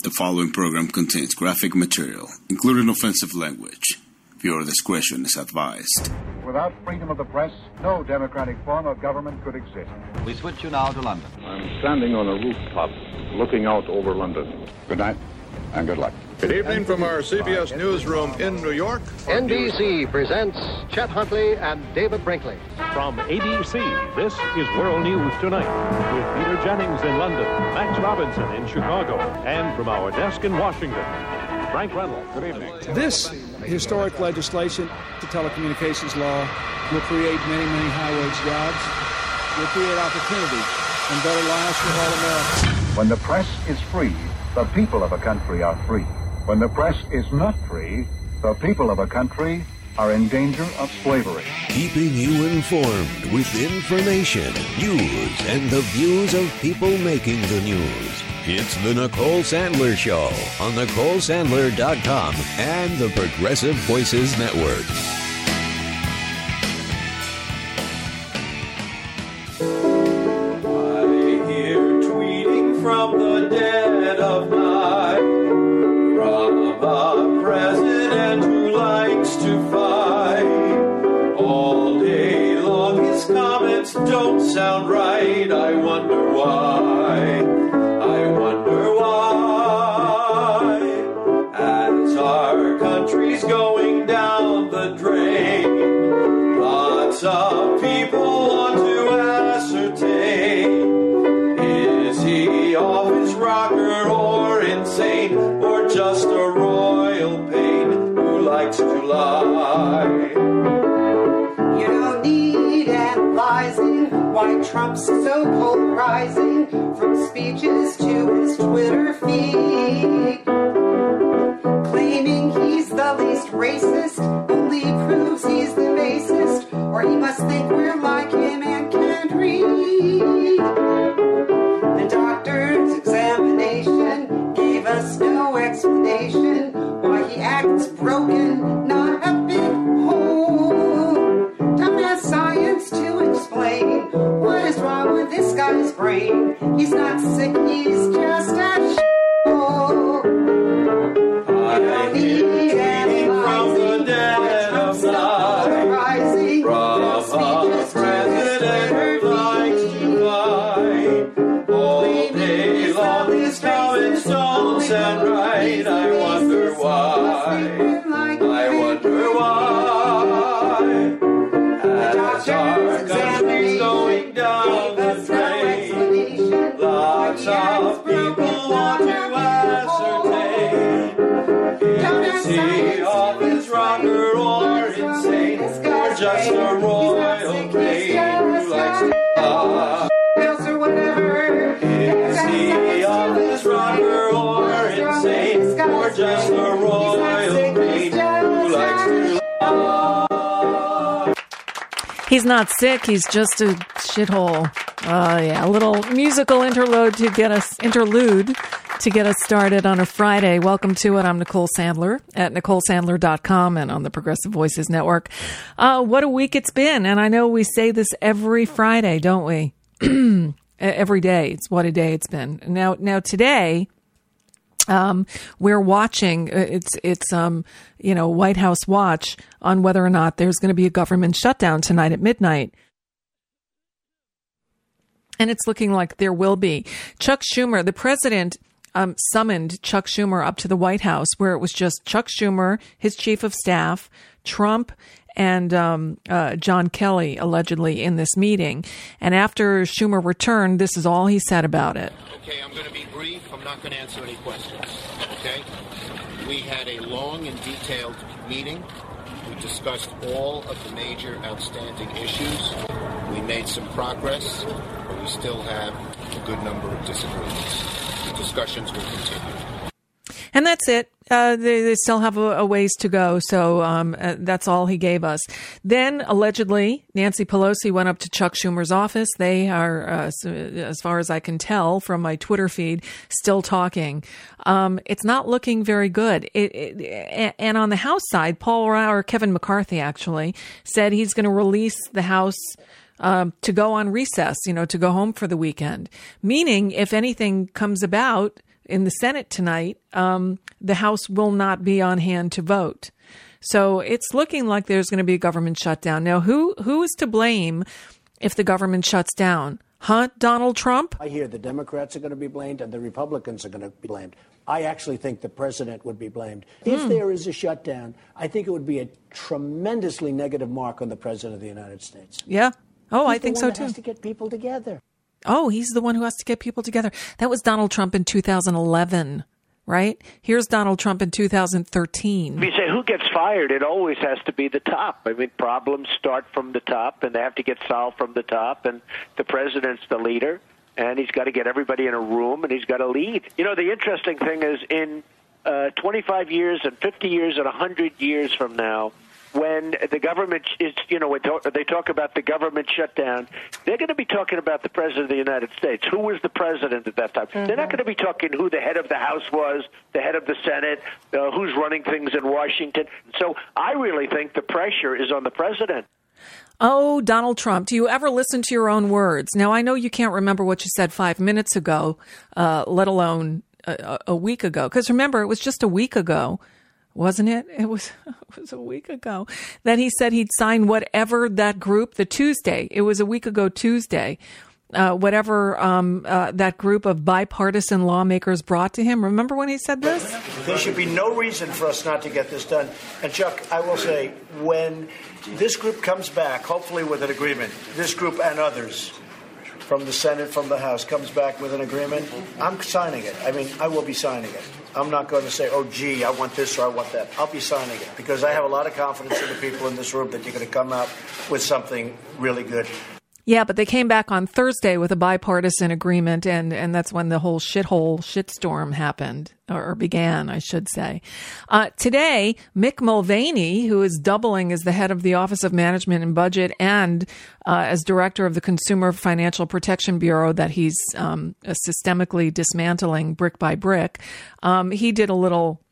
The following program contains graphic material, including offensive language. Viewer discretion is advised. Without freedom of the press, no democratic form of government could exist. We switch you now to London. I'm standing on a rooftop looking out over London. Good night and good luck. Good evening from our CBS newsroom in New York. NBC presents Chet Huntley and David Brinkley. From ABC, this is World News Tonight with Peter Jennings in London, Max Robinson in Chicago, and from our desk in Washington, Frank Reynolds. Good evening. This historic legislation, the telecommunications law, will create many, many high-wage jobs, will create opportunity and better lives for all Americans. When the press is free, the people of a country are free. When the press is not free, the people of a country are in danger of slavery. Keeping you informed with information, news, and the views of people making the news. It's the Nicole Sandler Show on NicoleSandler.com and the Progressive Voices Network. I hear tweeting from the dead of night from a president who likes to fight. All day long his comments don't sound right. I wonder why. I wonder why. As our country's going down the drain, lots of people want to ascertain, is he off his rocker or insane, or just a royal pain who likes to lie? You don't need analyzing why Trump's so polarizing, from speeches to his Twitter feed. Claiming he's the least racist only proves he's the basest, or he must think we're like him and can't read. The doctor's examination gave us no explanation why he acts broken, not a bit whole. Don't ask science to explain what is wrong with this guy's brain. He's not sick, he's just a shithole. I hear tweeting from the dead of night from a president who likes to fight. All day long his comments don't sound right. I wonder why. I wonder why. As our country's going down the drain, lots of people want to ascertain, is he off his rocker or insane, or just a royal pain who likes to lie? Is he off his rocker or insane, or just a royal pain who likes to lie? He's not sick, he's just a shithole. Yeah, a little musical interlude to get us started on a Friday. Welcome to it. I'm Nicole Sandler at NicoleSandler.com and on the Progressive Voices Network. What a week it's been. And I know we say this every Friday, don't we? Every day. It's what a day it's been. Now today, we're watching, it's White House Watch on whether or not there's going to be a government shutdown tonight at midnight. And it's looking like there will be. Chuck Schumer, the president, summoned Chuck Schumer up to the White House, where it was just Chuck Schumer, his chief of staff, Trump, and John Kelly, allegedly, in this meeting. And after Schumer returned, this is all he said about it. Okay, I'm going to be brief. I'm not going to answer any questions. Okay? We had a long and detailed meeting. We discussed all of the major outstanding issues. We made some progress, but we still have a good number of disagreements. The discussions will continue. And that's it. They still have a ways to go. So that's all he gave us. Then, allegedly, Nancy Pelosi went up to Chuck Schumer's office. They are, as far as I can tell from my Twitter feed, still talking. It's not looking very good. And on the House side, Kevin McCarthy actually said he's going to release the House to go on recess, to go home for the weekend. Meaning, if anything comes about in the Senate tonight, the House will not be on hand to vote. So it's looking like there's going to be a government shutdown. Now, who is to blame if the government shuts down? Huh, Donald Trump? I hear the Democrats are going to be blamed and the Republicans are going to be blamed. I actually think the president would be blamed. If there is a shutdown, I think it would be a tremendously negative mark on the president of the United States. Yeah. Oh, He's I think the so, one that too. has to get people together. Oh, he's the one who has to get people together. That was Donald Trump in 2011, right? Here's Donald Trump in 2013. If you say who gets fired, it always has to be the top. I mean, problems start from the top, and they have to get solved from the top, and the president's the leader, and he's got to get everybody in a room, and he's got to lead. You know, the interesting thing is in 25 years and 50 years and 100 years from now, when the government is, you know, when they talk about the government shutdown, they're going to be talking about the president of the United States. Who was the president at that time? Mm-hmm. They're not going to be talking who the head of the House was, the head of the Senate, who's running things in Washington. So I really think the pressure is on the president. Oh, Donald Trump, do you ever listen to your own words? Now, I know you can't remember what you said 5 minutes ago, let alone a week ago. Because remember, it was just a week ago. Wasn't it? It was a week ago that he said he'd sign whatever that group, the Tuesday. It was a week ago Tuesday, whatever that group of bipartisan lawmakers brought to him. Remember when he said this? There should be no reason for us not to get this done. And Chuck, I will say, when this group comes back, hopefully with an agreement, this group and others from the Senate, from the House, comes back with an agreement, I'm signing it. I mean, I will be signing it. I'm not going to say, oh, gee, I want this or I want that. I'll be signing it because I have a lot of confidence in the people in this room that you're going to come out with something really good. Yeah, but they came back on Thursday with a bipartisan agreement, and that's when the whole shitstorm happened, or began, I should say. Today, Mick Mulvaney, who is doubling as the head of the Office of Management and Budget and as director of the Consumer Financial Protection Bureau that he's systemically dismantling brick by brick, he did a little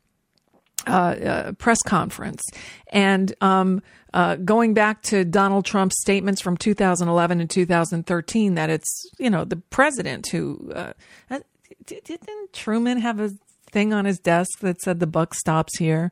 press conference. And going back to Donald Trump's statements from 2011 and 2013, that it's, you know, the president who didn't Truman have a thing on his desk that said the buck stops here?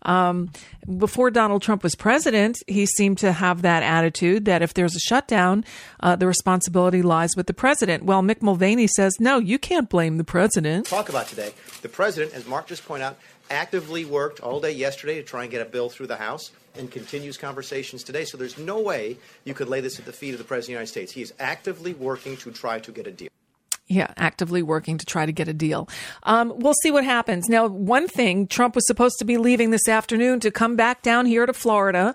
Before Donald Trump was president, he seemed to have that attitude that if there's a shutdown, the responsibility lies with the president. Well, Mick Mulvaney says, no, you can't blame the president. Talk about today. The president, as Mark just pointed out, actively worked all day yesterday to try and get a bill through the House and continues conversations today. So there's no way you could lay this at the feet of the President of the United States. He is actively working to try to get a deal. Yeah, actively working to try to get a deal. We'll see what happens. Now, one thing, Trump was supposed to be leaving this afternoon to come back down here to Florida,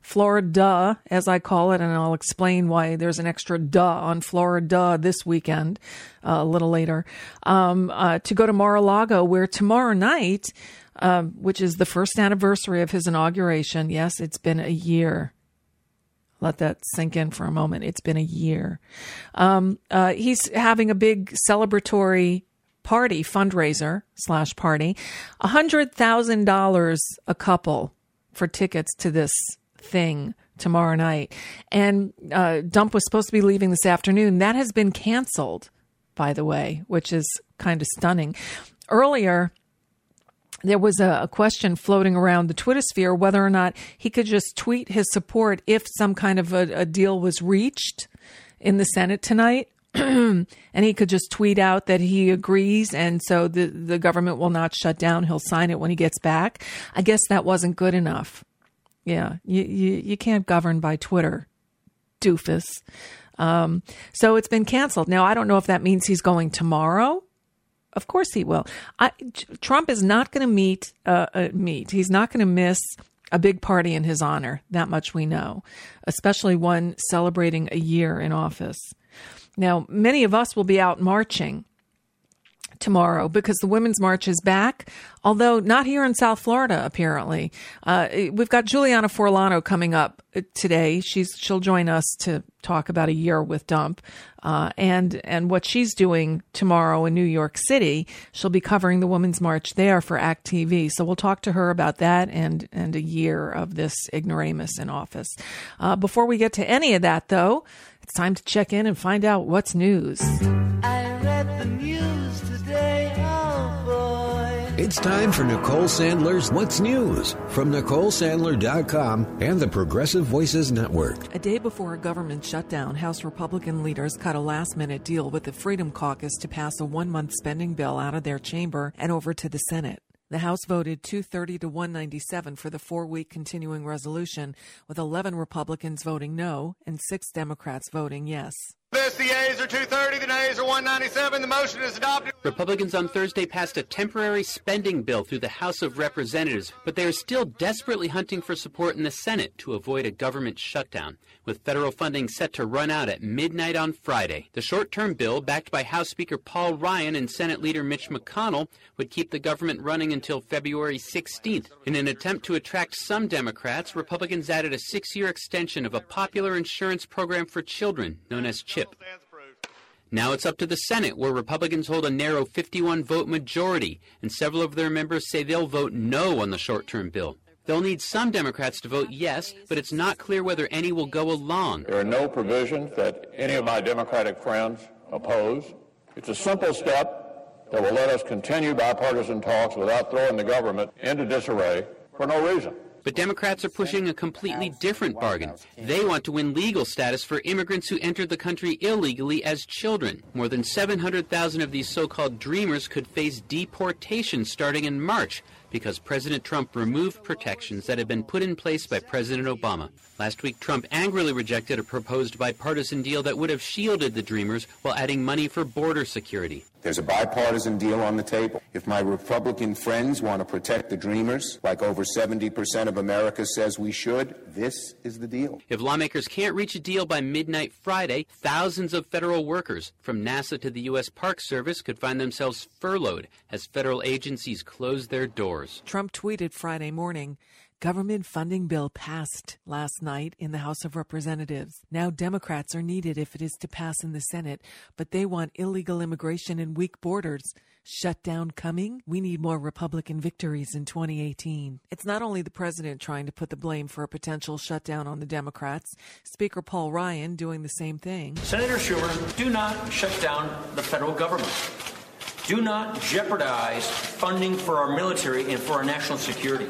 as I call it, and I'll explain why there's an extra duh on Florida this weekend a little later, to go to Mar-a-Lago, where tomorrow night, which is the first anniversary of his inauguration. Yes, it's been a year. Let that sink in for a moment. It's been a year. He's having a big celebratory party, fundraiser / party, $100,000 a couple for tickets to this thing tomorrow night. And Dump was supposed to be leaving this afternoon. That has been canceled, by the way, which is kind of stunning. Earlier, there was a question floating around the Twitter sphere whether or not he could just tweet his support if some kind of a deal was reached in the Senate tonight. And he could just tweet out that he agrees, and so the government will not shut down. He'll sign it when he gets back. I guess that wasn't good enough. Yeah, you can't govern by Twitter, doofus. So it's been canceled. Now, I don't know if that means he's going tomorrow. Of course he will. Trump is not going to meet. He's not going to miss a big party in his honor. That much we know, especially one celebrating a year in office. Now, many of us will be out marching tomorrow because the Women's March is back, although not here in South Florida, apparently. We've got Juliana Forlano coming up today. She'll join us to talk about a year with Dump and what she's doing tomorrow in New York City. She'll be covering the Women's March there for ACT TV. So we'll talk to her about that and a year of this ignoramus in office. Before we get to any of that, though, it's time to check in and find out what's news. I read the news today, oh It's time for Nicole Sandler's What's News from NicoleSandler.com and the Progressive Voices Network. A day before a government shutdown, House Republican leaders cut a last-minute deal with the Freedom Caucus to pass a one-month spending bill out of their chamber and over to the Senate. The House voted 230 to 197 for the 4-week continuing resolution, with 11 Republicans voting no and 6 Democrats voting yes. The yeas are 230, the nays are 197. The motion is adopted. Republicans on Thursday passed a temporary spending bill through the House of Representatives, but they are still desperately hunting for support in the Senate to avoid a government shutdown, with federal funding set to run out at midnight on Friday. The short-term bill, backed by House Speaker Paul Ryan and Senate Leader Mitch McConnell, would keep the government running until February 16th. In an attempt to attract some Democrats, Republicans added a 6-year extension of a popular insurance program for children known as CHIP. Now it's up to the Senate, where Republicans hold a narrow 51-vote majority, and several of their members say they'll vote no on the short-term bill. They'll need some Democrats to vote yes, but it's not clear whether any will go along. There are no provisions that any of my Democratic friends oppose. It's a simple step that will let us continue bipartisan talks without throwing the government into disarray for no reason. But Democrats are pushing a completely different bargain. They want to win legal status for immigrants who entered the country illegally as children. More than 700,000 of these so-called dreamers could face deportation starting in March because President Trump removed protections that had been put in place by President Obama. Last week, Trump angrily rejected a proposed bipartisan deal that would have shielded the dreamers while adding money for border security. There's a bipartisan deal on the table. If my Republican friends want to protect the dreamers, like over 70% of America says we should, this is the deal. If lawmakers can't reach a deal by midnight Friday, thousands of federal workers, from NASA to the U.S. Park Service, could find themselves furloughed as federal agencies close their doors. Trump tweeted Friday morning, "Government funding bill passed last night in the House of Representatives. Now Democrats are needed if it is to pass in the Senate, but they want illegal immigration and weak borders. Shutdown coming? We need more Republican victories in 2018." It's not only the president trying to put the blame for a potential shutdown on the Democrats. Speaker Paul Ryan doing the same thing. Senator Schumer, do not shut down the federal government. Do not jeopardize funding for our military and for our national security.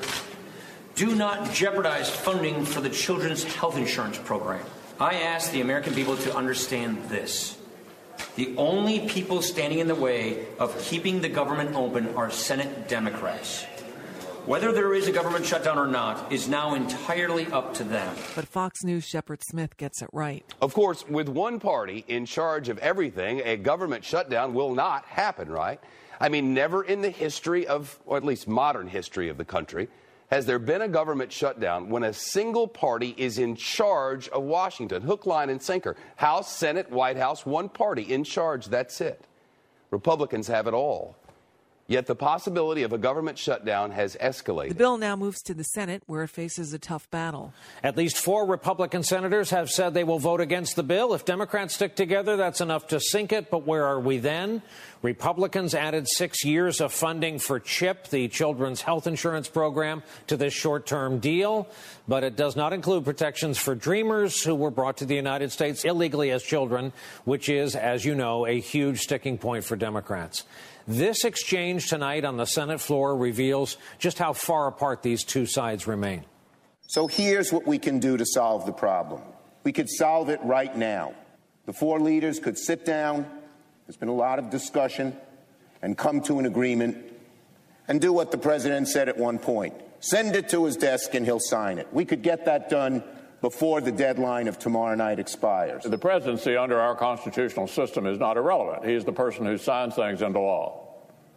Do not jeopardize funding for the Children's Health Insurance Program. I ask the American people to understand this. The only people standing in the way of keeping the government open are Senate Democrats. Whether there is a government shutdown or not is now entirely up to them. But Fox News' Shepard Smith gets it right. Of course, with one party in charge of everything, a government shutdown will not happen, right? I mean, never in the history of, or at least modern history of the country, has there been a government shutdown when a single party is in charge of Washington? Hook, line, and sinker. House, Senate, White House, one party in charge. That's it. Republicans have it all. Yet the possibility of a government shutdown has escalated. The bill now moves to the Senate, where it faces a tough battle. At least 4 Republican senators have said they will vote against the bill. If Democrats stick together, that's enough to sink it. But where are we then? Republicans added 6 years of funding for CHIP, the Children's Health Insurance Program, to this short-term deal. But it does not include protections for dreamers who were brought to the United States illegally as children, which is, as you know, a huge sticking point for Democrats. This exchange tonight on the Senate floor reveals just how far apart these two sides remain. So here's what we can do to solve the problem. We could solve it right now. The 4 leaders could sit down, there's been a lot of discussion, and come to an agreement and do what the president said at one point. Send it to his desk and he'll sign it. We could get that done before the deadline of tomorrow night expires. The presidency under our constitutional system is not irrelevant. He is the person who signs things into law.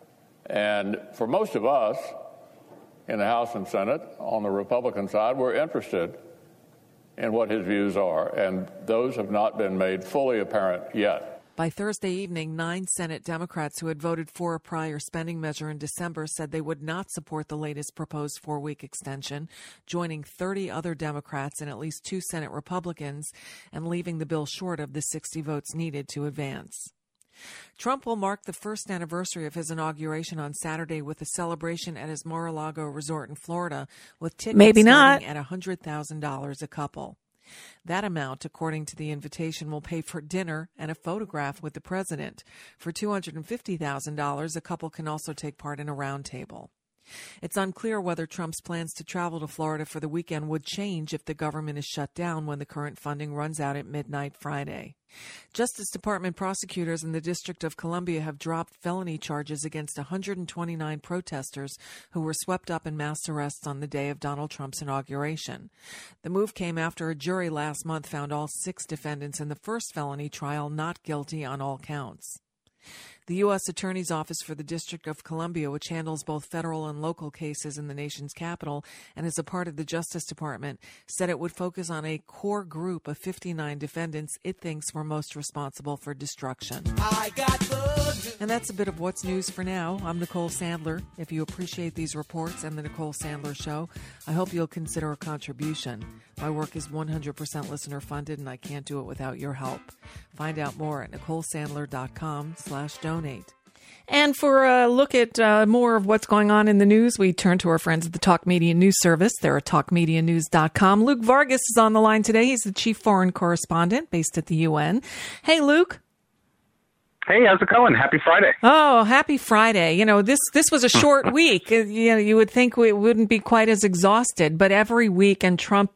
And for most of us in the House and Senate, on the Republican side, we're interested in what his views are, and those have not been made fully apparent yet. By Thursday evening, 9 Senate Democrats who had voted for a prior spending measure in December said they would not support the latest proposed 4-week extension, joining 30 other Democrats and at least 2 Senate Republicans, and leaving the bill short of the 60 votes needed to advance. Trump will mark the first anniversary of his inauguration on Saturday with a celebration at his Mar-a-Lago resort in Florida, with tickets starting at $100,000 a couple. That amount, according to the invitation, will pay for dinner and a photograph with the president. For $250,000, a couple can also take part in a roundtable. It's unclear whether Trump's plans to travel to Florida for the weekend would change if the government is shut down when the current funding runs out at midnight Friday. Justice Department prosecutors in the District of Columbia have dropped felony charges against 129 protesters who were swept up in mass arrests on the day of Donald Trump's inauguration. The move came after a jury last month found all 6 defendants in the first felony trial not guilty on all counts. The U.S. Attorney's Office for the District of Columbia, which handles both federal and local cases in the nation's capital and is a part of the Justice Department, said it would focus on a core group of 59 defendants it thinks were most responsible for destruction. And that's a bit of what's news for now. I'm Nicole Sandler. If you appreciate these reports and the Nicole Sandler Show, I hope you'll consider a contribution. My work is 100% listener funded, and I can't do it without your help. Find out more at NicoleSandler.com/donate. And for a look at more of what's going on in the news, we turn to our friends at the Talk Media News Service. They're at TalkMediaNews.com. Luke Vargas is on the line today. He's the chief foreign correspondent based at the UN. Hey, Luke. Hey, how's it going? Happy Friday. Oh, happy Friday. You know, this was a short week. You know, you would think we wouldn't be quite as exhausted, but every week in Trump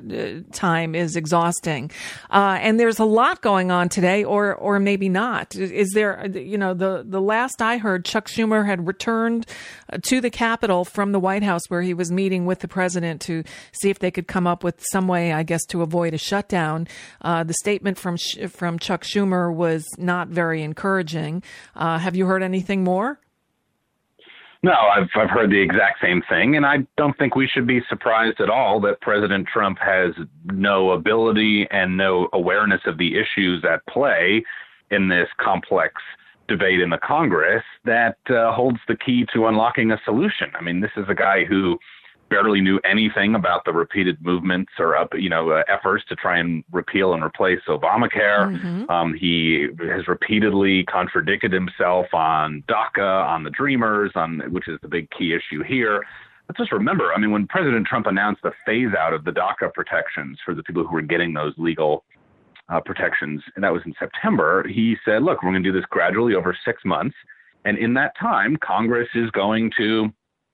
time is exhausting. And there's a lot going on today, or maybe not. Is there, you know, the last I heard, Chuck Schumer had returned to the Capitol from the White House where he was meeting with the president to see if they could come up with some way, I guess, to avoid a shutdown. The statement from Chuck Schumer was not very encouraging. Have you heard anything more? No, I've heard the exact same thing, and I don't think we should be surprised at all that President Trump has no ability and no awareness of the issues at play in this complex debate in the Congress that holds the key to unlocking a solution. I mean, this is a guy who barely knew anything about the repeated movements or efforts to try and repeal and replace Obamacare. Mm-hmm. He has repeatedly contradicted himself on DACA, on the Dreamers, which is the big key issue here. Let's just remember, I mean, when President Trump announced the phase out of the DACA protections for the people who were getting those legal protections, and that was in September, he said, look, we're going to do this gradually over 6 months. And in that time, Congress is going to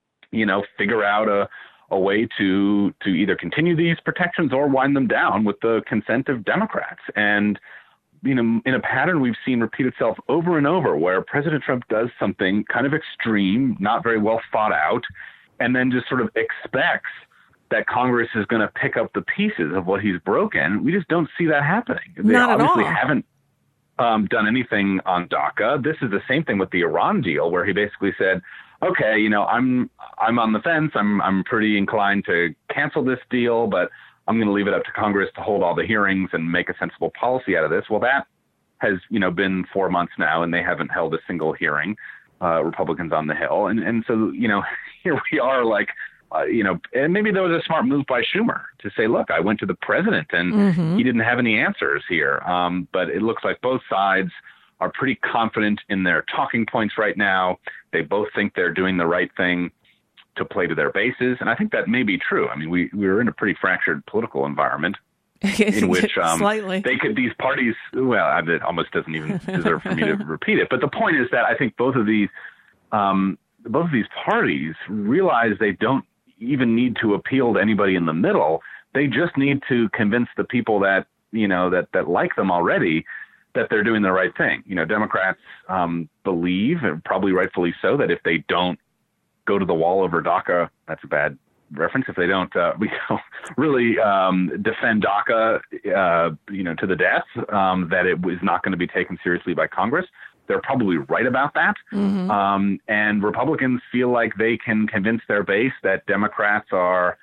figure out a way to either continue these protections or wind them down with the consent of Democrats. And, in a pattern we've seen repeat itself over and over where President Trump does something kind of extreme, not very well thought out, and then just sort of expects that Congress is going to pick up the pieces of what he's broken. We just don't see that happening. They obviously haven't done anything on DACA. This is the same thing with the Iran deal where he basically said, okay, I'm on the fence. I'm pretty inclined to cancel this deal, but I'm going to leave it up to Congress to hold all the hearings and make a sensible policy out of this. Well, that has, been 4 months now, and they haven't held a single hearing, Republicans on the Hill. And so, here we are like, and maybe there was a smart move by Schumer to say, look, I went to the president and he didn't have any answers here. But it looks like both sides are pretty confident in their talking points right now. They both think they're doing the right thing to play to their bases. And I think that may be true. I mean, we're in a pretty fractured political environment in which these parties, well, it almost doesn't even deserve for me to repeat it. But the point is that I think both of these parties realize they don't even need to appeal to anybody in the middle. They just need to convince the people that, that like them already that they're doing the right thing. Democrats believe, and probably rightfully so, that if they don't go to the wall over DACA, that's a bad reference. If they don't really defend DACA, to the death, that it was not going to be taken seriously by Congress. They're probably right about that. Mm-hmm. And Republicans feel like they can convince their base that Democrats are,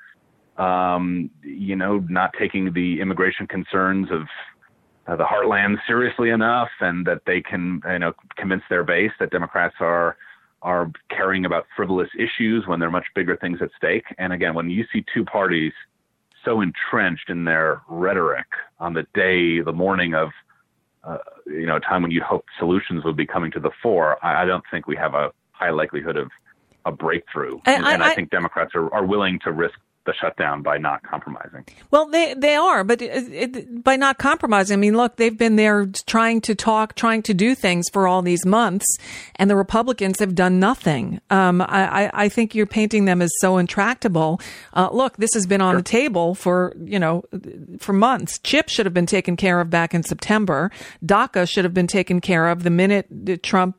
not taking the immigration concerns of the heartland seriously enough, and that they can, convince their base that Democrats are caring about frivolous issues when there are much bigger things at stake. And again, when you see two parties so entrenched in their rhetoric on the morning of, a time when you'd hope solutions would be coming to the fore, I don't think we have a high likelihood of a breakthrough. And I think Democrats are willing to risk the shutdown by not compromising. Well, they are, but by not compromising, I mean, look, they've been there trying to talk, trying to do things for all these months, and the Republicans have done nothing. I think you're painting them as so intractable. Look, this has been on the table for months. CHIP should have been taken care of back in September. DACA should have been taken care of the minute Trump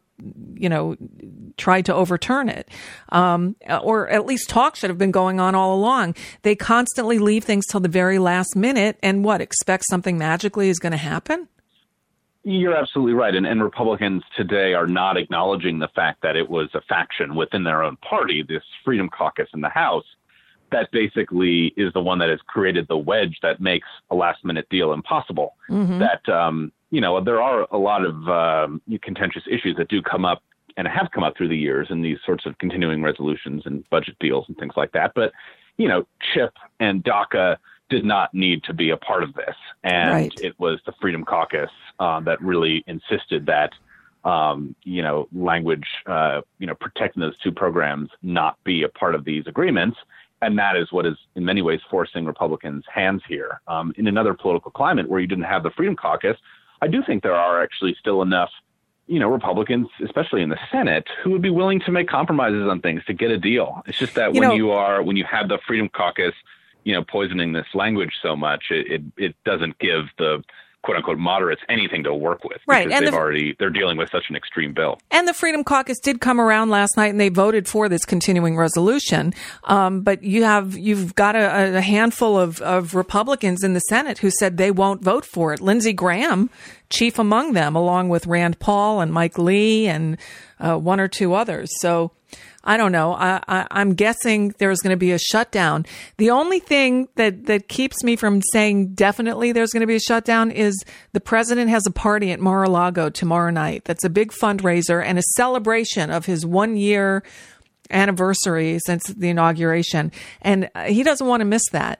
tried to overturn it, or at least talk should have been going on all along. They constantly leave things till the very last minute and expect something magically is going to happen? You're absolutely right. And Republicans today are not acknowledging the fact that it was a faction within their own party, this Freedom Caucus in the House, that basically is the one that has created the wedge that makes a last-minute deal impossible. Mm-hmm. That, there are a lot of contentious issues that do come up and have come up through the years in these sorts of continuing resolutions and budget deals and things like that. But, CHIP and DACA did not need to be a part of this. And It was the Freedom Caucus that really insisted that, language, protecting those two programs not be a part of these agreements. And that is what is in many ways forcing Republicans' hands here. In another political climate where you didn't have the Freedom Caucus, I do think there are actually still enough Republicans, especially in the Senate, who would be willing to make compromises on things to get a deal. It's just that when you have the Freedom Caucus, poisoning this language so much, it doesn't give the quote unquote moderates anything to work with. Right. Because they're dealing with such an extreme bill. And the Freedom Caucus did come around last night and they voted for this continuing resolution. But you've got a handful of Republicans in the Senate who said they won't vote for it. Lindsey Graham, chief among them, along with Rand Paul and Mike Lee and one or two others. So I don't know. I'm guessing there's going to be a shutdown. The only thing that keeps me from saying definitely there's going to be a shutdown is the president has a party at Mar-a-Lago tomorrow night. That's a big fundraiser and a celebration of his 1-year anniversary since the inauguration. And he doesn't want to miss that.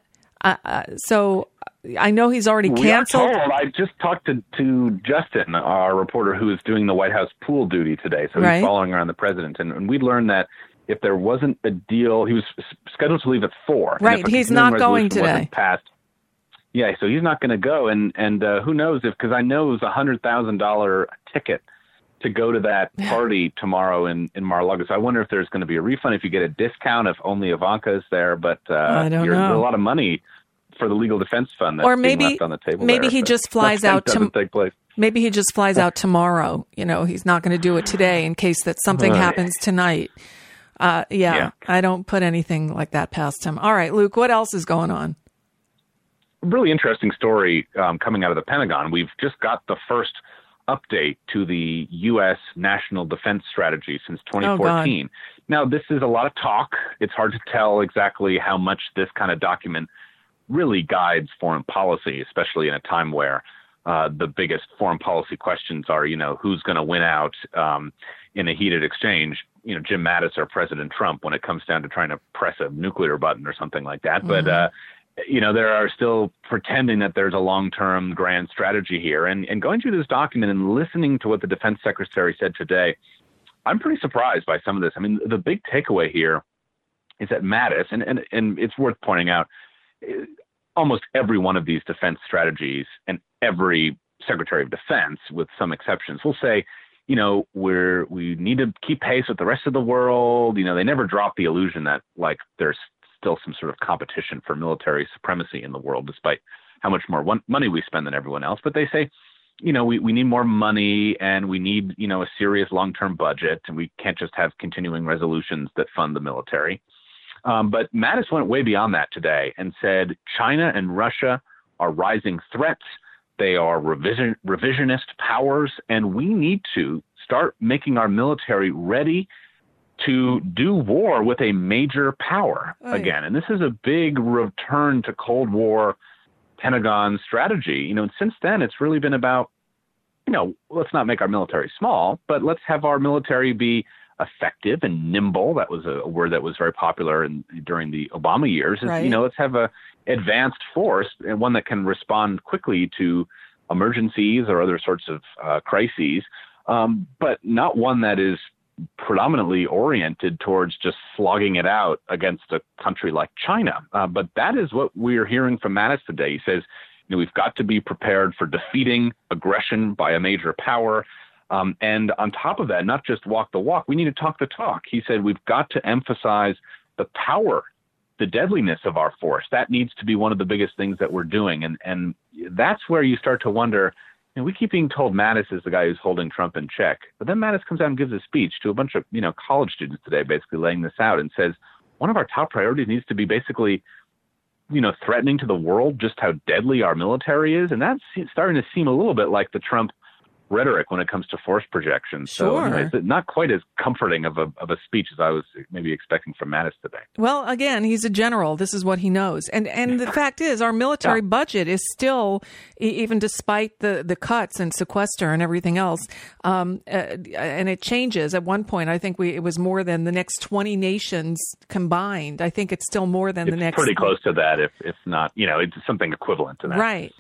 So I know he's already canceled. We are told. I just talked to Justin, our reporter who is doing the White House pool duty today. So he's following around the president. And we learned that if there wasn't a deal, he was scheduled to leave at 4. Right. He's not going today. Yeah. So he's not going to go. And who knows because I know it was a $100,000 ticket to go to that party tomorrow in Mar-a-Lago. So I wonder if there's going to be a refund, if you get a discount, if only Ivanka is there. But I don't know. A lot of money for the legal defense fund that's being left on the table. Maybe he just flies out. Take place. Maybe he just flies out tomorrow. He's not going to do it today in case that something happens tonight. I don't put anything like that past him. All right, Luke, what else is going on? A really interesting story coming out of the Pentagon. We've just got the first update to the U.S. National Defense Strategy since 2014. Now, this is a lot of talk. It's hard to tell exactly how much this kind of document really guides foreign policy, especially in a time where the biggest foreign policy questions are, who's going to win out in a heated exchange, Jim Mattis or President Trump when it comes down to trying to press a nuclear button or something like that. Mm-hmm. But, there are still pretending that there's a long-term grand strategy here. And going through this document and listening to what the defense secretary said today, I'm pretty surprised by some of this. I mean, the big takeaway here is that Mattis, and it's worth pointing out, almost every one of these defense strategies and every Secretary of Defense, with some exceptions, will say, we need to keep pace with the rest of the world. They never drop the illusion that there's still some sort of competition for military supremacy in the world, despite how much more money we spend than everyone else. But they say, we need more money and we need, a serious long-term budget, and we can't just have continuing resolutions that fund the military. But Mattis went way beyond that today and said China and Russia are rising threats. They are revisionist powers, and we need to start making our military ready to do war with a major power again. And this is a big return to Cold War Pentagon strategy. And since then, it's really been about, let's not make our military small, but let's have our military be effective and nimble. That was a word that was very popular during the Obama years. Let's have a advanced force and one that can respond quickly to emergencies or other sorts of crises, but not one that is predominantly oriented towards just slogging it out against a country like China. But that is what we're hearing from Mattis today. He says, we've got to be prepared for defeating aggression by a major power. And on top of that, not just walk the walk, we need to talk the talk. He said we've got to emphasize the power, the deadliness of our force. That needs to be one of the biggest things that we're doing. And that's where you start to wonder, we keep being told Mattis is the guy who's holding Trump in check. But then Mattis comes out and gives a speech to a bunch of, college students today, basically laying this out and says, one of our top priorities needs to be basically, threatening to the world just how deadly our military is. And that's starting to seem a little bit like the Trump rhetoric when it comes to force projection. Sure. So it's not quite as comforting of a speech as I was maybe expecting from Mattis today. Well, again, he's a general. This is what he knows. And the fact is, our military budget is still, even despite the cuts and sequester and everything else, and it changes. At one point, I think it was more than the next 20 nations combined. I think it's still more than the next. Pretty close to that, if not, it's something equivalent to that. Right.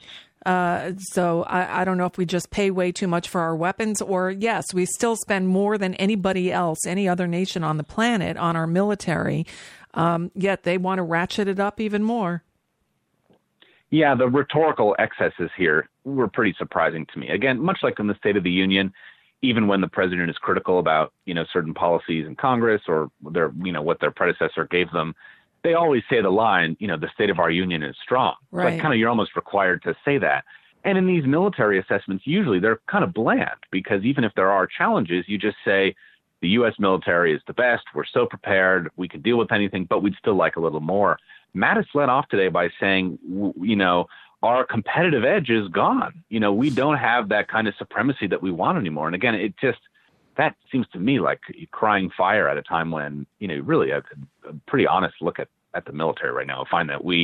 So I don't know if we just pay way too much for our weapons, or yes, we still spend more than anybody else, any other nation on the planet, on our military. Yet they want to ratchet it up even more. Yeah, the rhetorical excesses here were pretty surprising to me. Again, much like in the State of the Union, even when the president is critical about, certain policies in Congress or their, what their predecessor gave them, they always say the line, the state of our union is strong. Right. Like you're almost required to say that. And in these military assessments, usually they're kind of bland because even if there are challenges, you just say the U.S. military is the best. We're so prepared. We can deal with anything, but we'd still like a little more. Mattis led off today by saying, our competitive edge is gone. We don't have that kind of supremacy that we want anymore. And again, that seems to me like crying fire at a time when, really a pretty honest look at the military right now. I find that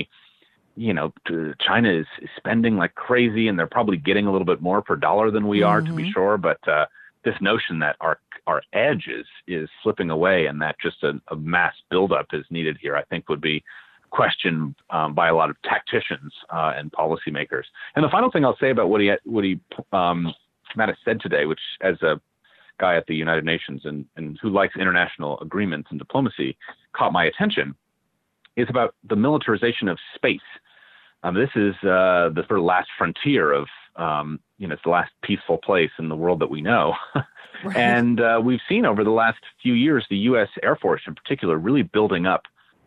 China is spending like crazy and they're probably getting a little bit more per dollar than we are, to be sure. But this notion that our edge is slipping away and that just a mass buildup is needed here, I think would be questioned by a lot of tacticians and policymakers. And the final thing I'll say about what Mattis said today, which as a guy at the United Nations and who likes international agreements and diplomacy caught my attention, is about the militarization of space. This is the sort of last frontier of, it's the last peaceful place in the world that we know. Right. And we've seen over the last few years, the U.S. Air Force in particular, really building up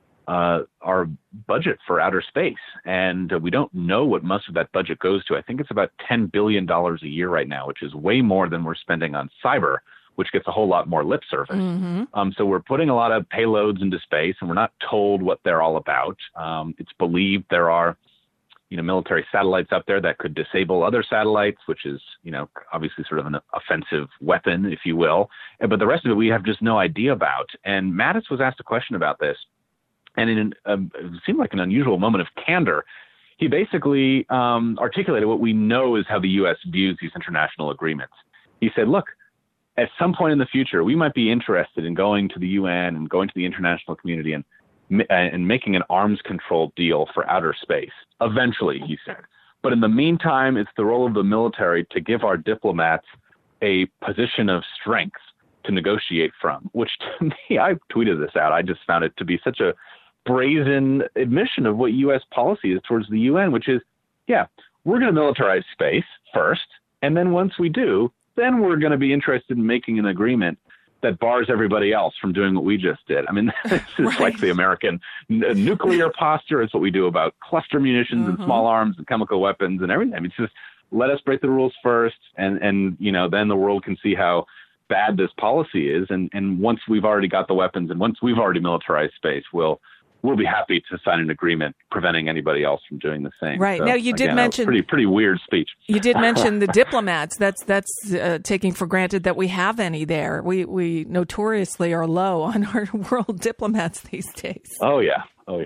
our budget for outer space. And we don't know what most of that budget goes to. I think it's about $10 billion a year right now, which is way more than we're spending on cyber, which gets a whole lot more lip service. Mm-hmm. So we're putting a lot of payloads into space, and we're not told what they're all about. It's believed there are, military satellites up there that could disable other satellites, which is, obviously sort of an offensive weapon, if you will. But the rest of it, we have just no idea about. And Mattis was asked a question about this. And in it seemed like an unusual moment of candor, he basically articulated what we know is how the U.S. views these international agreements. He said, look, at some point in the future, we might be interested in going to the UN and going to the international community and making an arms control deal for outer space. Eventually, he said. But in the meantime, it's the role of the military to give our diplomats a position of strength to negotiate from, which to me, I tweeted this out. I just found it to be such a brazen admission of what U.S. policy is towards the UN, which is, yeah, we're going to militarize space first. And then once we do, then we're going to be interested in making an agreement that bars everybody else from doing what we just did. I mean, this is like the American nuclear posture. It's what we do about cluster munitions and small arms and chemical weapons and everything. I mean, it's just let us break the rules first. And then the world can see how bad this policy is. And once we've already got the weapons and once we've already militarized space, we'll be happy to sign an agreement preventing anybody else from doing the same. Right. So, now, you did mention pretty weird speech. You did mention the diplomats. That's taking for granted that we have any there. We notoriously are low on our world diplomats these days. Oh yeah.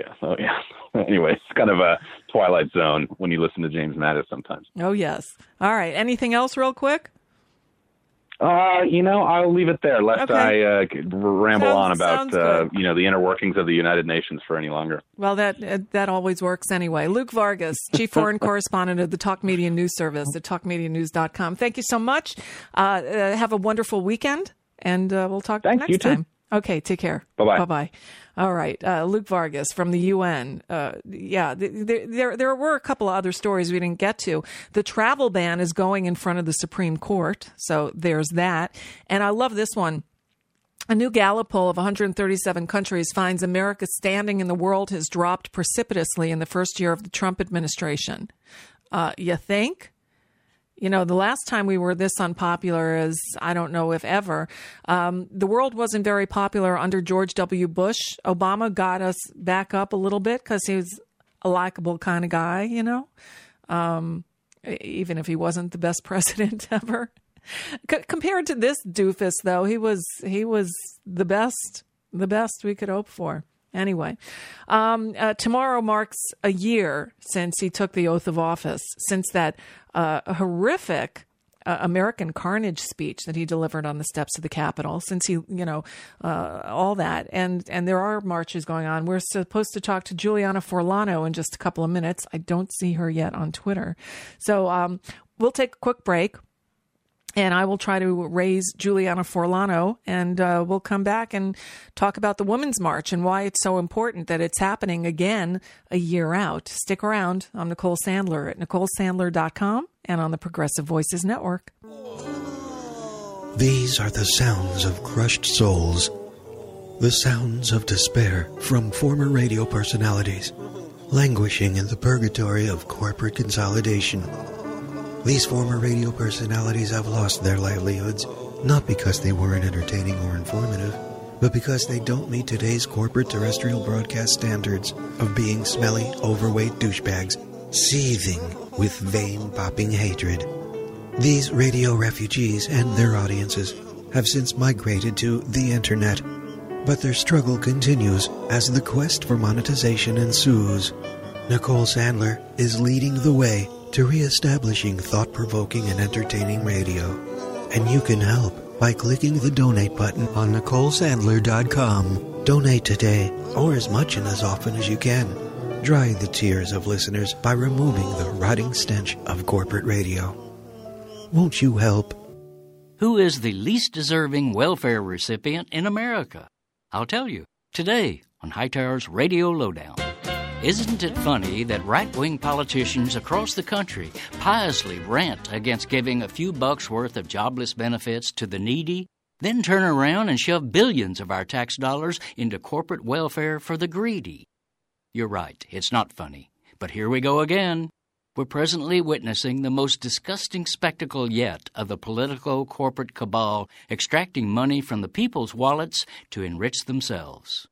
Anyway, it's kind of a Twilight Zone when you listen to James Mattis sometimes. Oh yes. All right. Anything else, real quick? I'll leave it there, lest I ramble on about, the inner workings of the United Nations for any longer. Well, that always works anyway. Luke Vargas, Chief Foreign Correspondent of the Talk Media News Service at talkmedianews.com. Thank you so much. Have a wonderful weekend. and we'll talk Thanks, next you too. time. Okay, take care. Bye-bye. Bye-bye. All right, Luke Vargas from the UN. There were a couple of other stories we didn't get to. The travel ban is going in front of the Supreme Court, so there's that. And I love this one. A new Gallup poll of 137 countries finds America's standing in the world has dropped precipitously in the first year of the Trump administration. You think? You know, the last time we were this unpopular is, I don't know if ever. The world wasn't very popular under George W. Bush. Obama got us back up a little bit because he was a likable kind of guy, you know, even if he wasn't the best president ever. Compared to this doofus, though, he was the best we could hope for. Anyway, tomorrow marks a year since he took the oath of office, since that horrific American carnage speech that he delivered on the steps of the Capitol, since he, all that. And there are marches going on. We're supposed to talk to Juliana Forlano in just a couple of minutes. I don't see her yet on Twitter. So we'll take a quick break. And I will try to raise Juliana Forlano, and we'll come back and talk about the Women's March and why it's so important that it's happening again a year out. Stick around. I'm Nicole Sandler at NicoleSandler.com and on the Progressive Voices Network. These are the sounds of crushed souls. The sounds of despair from former radio personalities, languishing in the purgatory of corporate consolidation. These former radio personalities have lost their livelihoods, not because they weren't entertaining or informative, but because they don't meet today's corporate terrestrial broadcast standards of being smelly, overweight douchebags, seething with vein-popping hatred. These radio refugees and their audiences have since migrated to the internet, but their struggle continues as the quest for monetization ensues. Nicole Sandler is leading the way to reestablishing thought-provoking and entertaining radio. And you can help by clicking the donate button on NicoleSandler.com. Donate today, or as much and as often as you can. Dry the tears of listeners by removing the rotting stench of corporate radio. Won't you help? Who is the least deserving welfare recipient in America? I'll tell you, today on Hightower's Radio Lowdown. Isn't it funny that right-wing politicians across the country piously rant against giving a few bucks worth of jobless benefits to the needy, then turn around and shove billions of our tax dollars into corporate welfare for the greedy? You're right, it's not funny. But here we go again. We're presently witnessing the most disgusting spectacle yet of the political corporate cabal extracting money from the people's wallets to enrich themselves.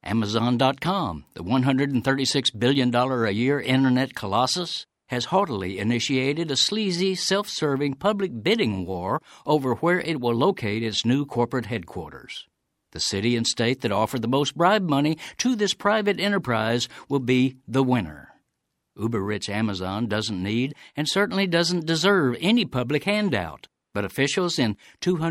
Amazon.com, the $136 billion a year internet colossus, has haughtily initiated a sleazy, self-serving public bidding war over where it will locate its new corporate headquarters. The city and state that offer the most bribe money to this private enterprise will be the winner. Uber-rich Amazon doesn't need and certainly doesn't deserve any public handout. But officials in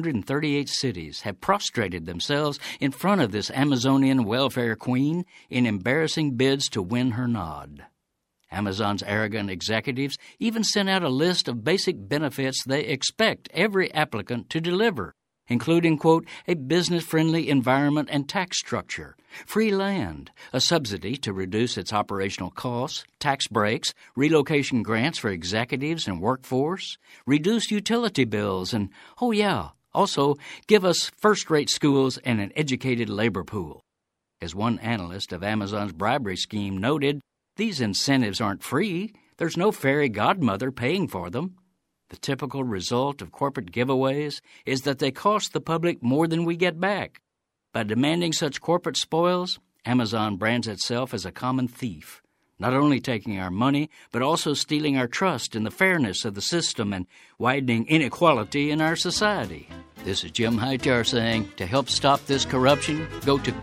238 cities have prostrated themselves in front of this Amazonian welfare queen in embarrassing bids to win her nod. Amazon's arrogant executives even sent out a list of basic benefits they expect every applicant to deliver, including, quote, a business-friendly environment and tax structure, free land, a subsidy to reduce its operational costs, tax breaks, relocation grants for executives and workforce, reduced utility bills, and, oh yeah, also give us first-rate schools and an educated labor pool. As one analyst of Amazon's bribery scheme noted, these incentives aren't free. There's no fairy godmother paying for them. The typical result of corporate giveaways is that they cost the public more than we get back. By demanding such corporate spoils, Amazon brands itself as a common thief, not only taking our money, but also stealing our trust in the fairness of the system and widening inequality in our society. This is Jim Hightower saying, to help stop this corruption, go to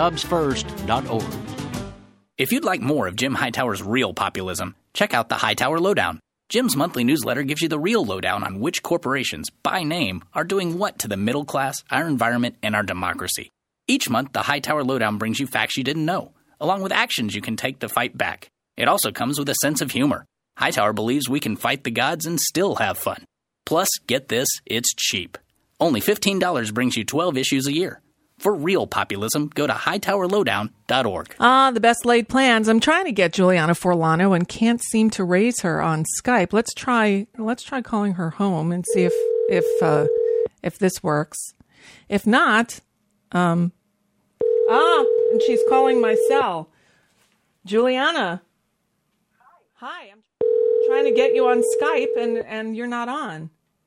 goodjobsfirst.org. If you'd like more of Jim Hightower's real populism, check out the Hightower Lowdown. Jim's monthly newsletter gives you the real lowdown on which corporations, by name, are doing what to the middle class, our environment, and our democracy. Each month, the Hightower Lowdown brings you facts you didn't know, along with actions you can take to fight back. It also comes with a sense of humor. Hightower believes we can fight the gods and still have fun. Plus, get this, it's cheap. Only $15 brings you 12 issues a year. For real populism, go to hightowerlowdown.org. The best laid plans. I'm trying to get Juliana Forlano and can't seem to raise her on Skype. Let's try calling her home and see if this works. If not, and she's calling my cell. Juliana. Hi. I'm trying to get you on Skype and you're not on.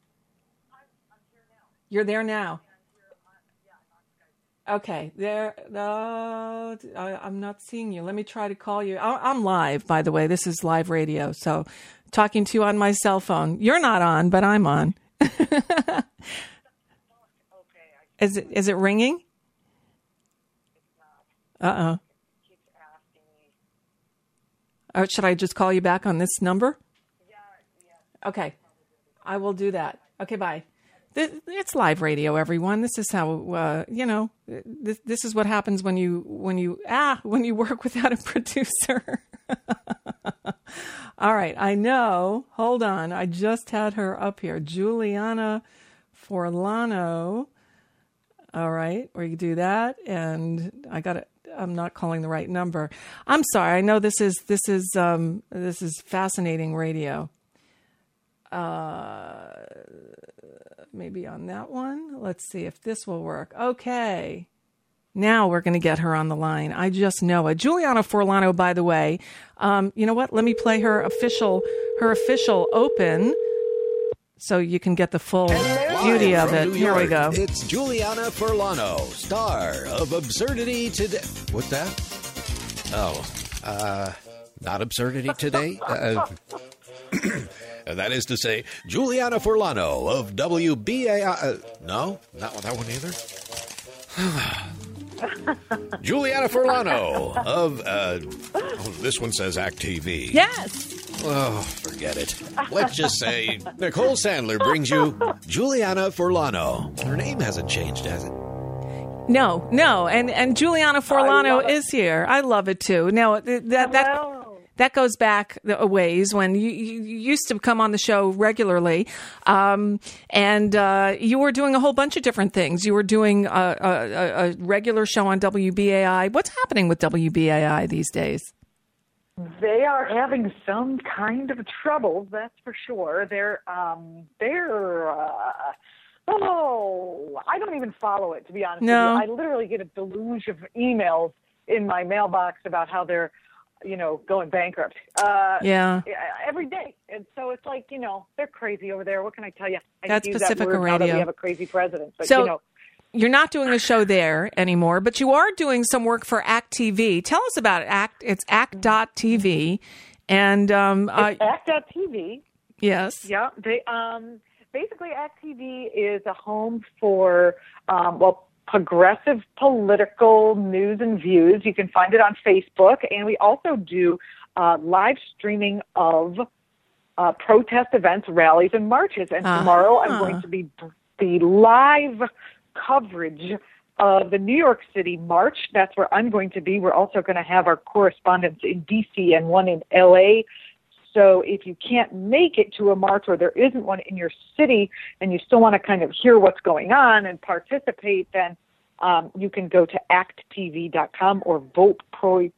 You're there now. Okay, there. I'm not seeing you. Let me try to call you. I'm live, by the way. This is live radio, so talking to you on my cell phone. You're not on, but I'm on. Is it ringing? Uh-oh. Should I just call you back on this number? Yeah. Okay, I will do that. Okay, bye. It's live radio, everyone. This is how This is what happens when you work without a producer. All right, I know. Hold on, I just had her up here, Juliana Forlano. All right, we do that, and I'm not calling the right number. I'm sorry. I know this is fascinating radio. Maybe on that one. Let's see if this will work. Okay. Now we're going to get her on the line. I just know it. Juliana Forlano, by the way, you know what? Let me play her official open so you can get the full beauty of it. Here we go. It's Juliana Forlano, star of Absurdity Today. What's that? Not Absurdity Today? That is to say, Juliana Forlano of WBAI. No, not that one either. Juliana Forlano of, this one says Act TV. Yes. Oh, forget it. Let's just say Nicole Sandler brings you Juliana Forlano. Her name hasn't changed, has it? No. And Juliana Forlano is here. I love it, too. Now, that goes back a ways when you used to come on the show regularly, and you were doing a whole bunch of different things. You were doing a regular show on WBAI. What's happening with WBAI these days? They are having some kind of trouble, that's for sure. I don't even follow it, to be honest with you. I literally get a deluge of emails in my mailbox about how they're going bankrupt. Every day. And so it's like, they're crazy over there. What can I tell you? That's Pacifica Radio. Now that we have a crazy president. But, you're not doing a show there anymore, but you are doing some work for ACT TV. Tell us about it. It's ACT.TV. And, it's ACT.TV. Yes. Yeah. They, basically, ACT TV is a home for, progressive political news and views. You can find it on Facebook, and we also do live streaming of protest events, rallies, and marches. And tomorrow I'm going to be the live coverage of the New York City March. That's where I'm going to be. We're also going to have our correspondents in D.C. and one in L.A., so if you can't make it to a march or there isn't one in your city and you still want to kind of hear what's going on and participate, then you can go to acttv.com or Vote Pro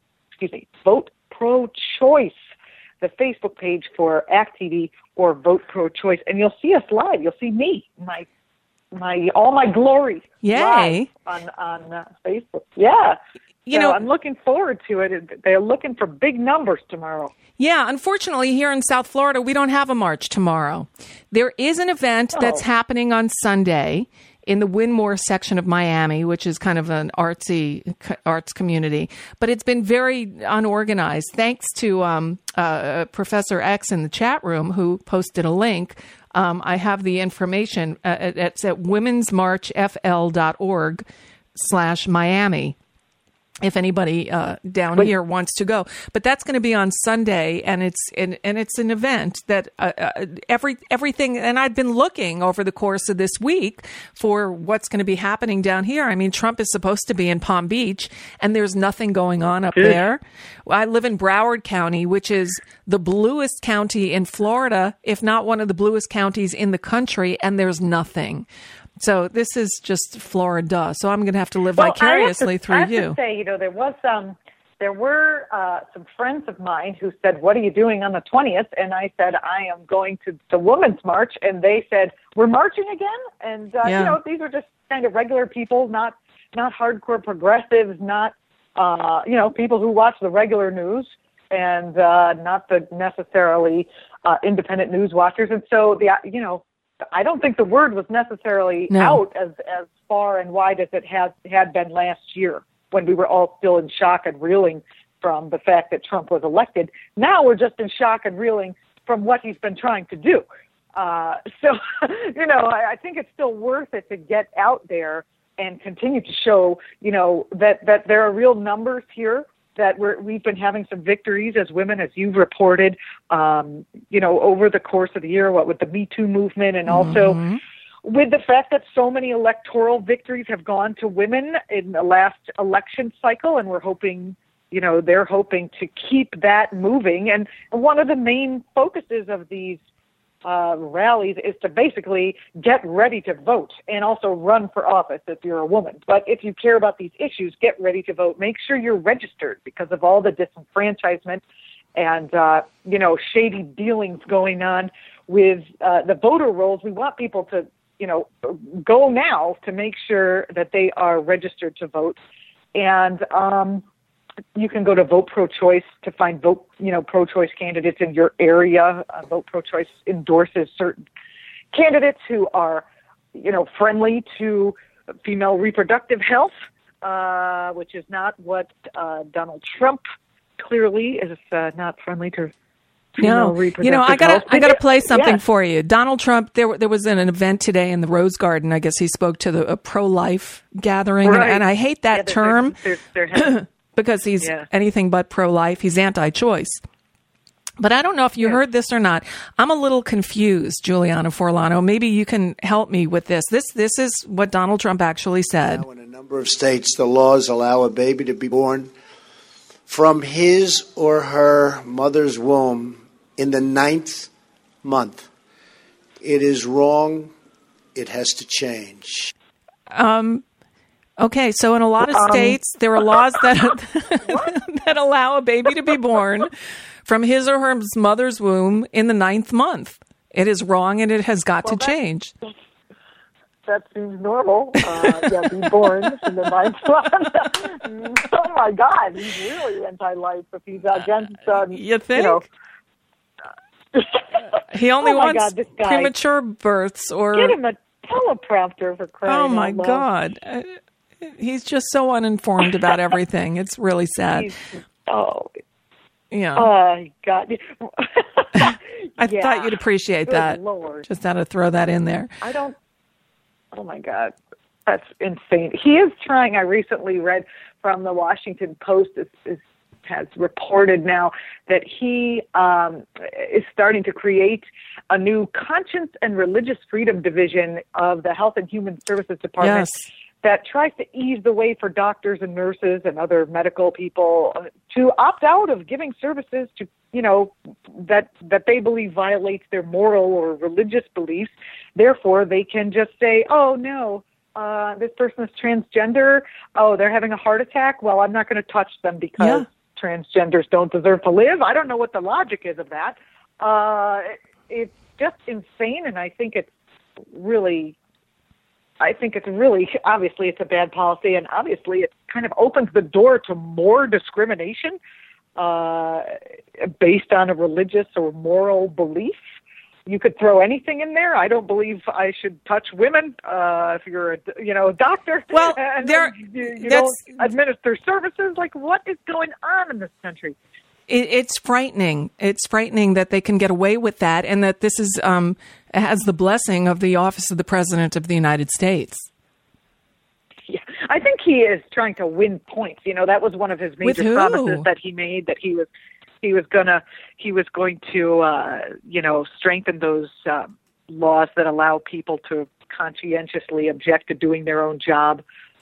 Choice, the Facebook page for ACT TV or Vote Pro Choice, and you'll see us live. You'll see me, all my glory. Yay. Live on Facebook. Yeah. I'm looking forward to it. They're looking for big numbers tomorrow. Yeah, unfortunately, here in South Florida, we don't have a march tomorrow. There is an event that's happening on Sunday in the Wynmoor section of Miami, which is kind of an arts community. But it's been very unorganized, thanks to Professor X in the chat room, who posted a link. I have the information. It's at womensmarchfl.org/Miami. If anybody down here wants to go, but that's going to be on Sunday, and it's an event that everything. And I've been looking over the course of this week for what's going to be happening down here. I mean, Trump is supposed to be in Palm Beach, and there's nothing going on up there. I live in Broward County, which is the bluest county in Florida, if not one of the bluest counties in the country, and there's nothing. So this is just Florida. So I'm going to have to live vicariously through I have you. to say, there were some friends of mine who said, "What are you doing on the 20th?" And I said, "I am going to the Women's March." And they said, "We're marching again?" And these are just kind of regular people, not hardcore progressives, not people who watch the regular news, and not the necessarily independent news watchers. And so I don't think the word was necessarily out as far and wide as it had been last year, when we were all still in shock and reeling from the fact that Trump was elected. Now we're just in shock and reeling from what he's been trying to do. I think it's still worth it to get out there and continue to show, that there are real numbers here, that we've been having some victories as women, as you've reported, over the course of the year, with the Me Too movement, and also with the fact that so many electoral victories have gone to women in the last election cycle, and we're hoping, they're hoping to keep that moving. And one of the main focuses of these rallies is to basically get ready to vote and also run for office if you're a woman. But if you care about these issues, get ready to vote. Make sure you're registered, because of all the disenfranchisement and, shady dealings going on with the voter rolls. We want people to, go now to make sure that they are registered to vote. And you can go to Vote Pro-Choice to find pro-choice candidates in your area. Vote Pro-Choice endorses certain candidates who are, friendly to female reproductive health, which is not what Donald Trump clearly is not friendly to. I gotta play something for you. Donald Trump. There was an event today in the Rose Garden. I guess he spoke to a pro-life gathering, right. and I hate that term they're because he's anything but pro-life. He's anti-choice. But I don't know if you heard this or not. I'm a little confused, Juliana Forlano. Maybe you can help me with this. This is what Donald Trump actually said. Now, in a number of states, the laws allow a baby to be born from his or her mother's womb in the 9th month. It is wrong. It has to change. Okay, so in a lot of states, there are laws that allow a baby to be born from his or her mother's womb in the 9th month. It is wrong, and it has got to change. That seems normal. Be born in the 9th month. Oh my God, he's really anti-life if he's against. You think? He only wants premature births, or get him a teleprompter for crying out loud. Oh my God. He's just so uninformed about everything. It's really sad. Yeah. Oh, God. I thought you'd appreciate Good that. Lord. Just had to throw that in there. Oh my God. That's insane. He is trying. I recently read from the Washington Post has reported now that he is starting to create a new conscience and religious freedom division of the Health and Human Services Department that tries to ease the way for doctors and nurses and other medical people to opt out of giving services to, that they believe violates their moral or religious beliefs. Therefore, they can just say, oh, no, this person is transgender. Oh, they're having a heart attack. Well, I'm not going to touch them because transgenders don't deserve to live. I don't know what the logic is of that. It's just insane, and I think it's really, obviously it's a bad policy, and obviously it kind of opens the door to more discrimination based on a religious or moral belief. You could throw anything in there. I don't believe I should touch women if you're a doctor. Well, and you don't administer services. Like, what is going on in this country? It's frightening. It's frightening that they can get away with that, and that this is has the blessing of the office of the President of the United States. Yeah, I think he is trying to win points. That was one of his major promises that he made, that he was going to strengthen those laws that allow people to conscientiously object to doing their own job.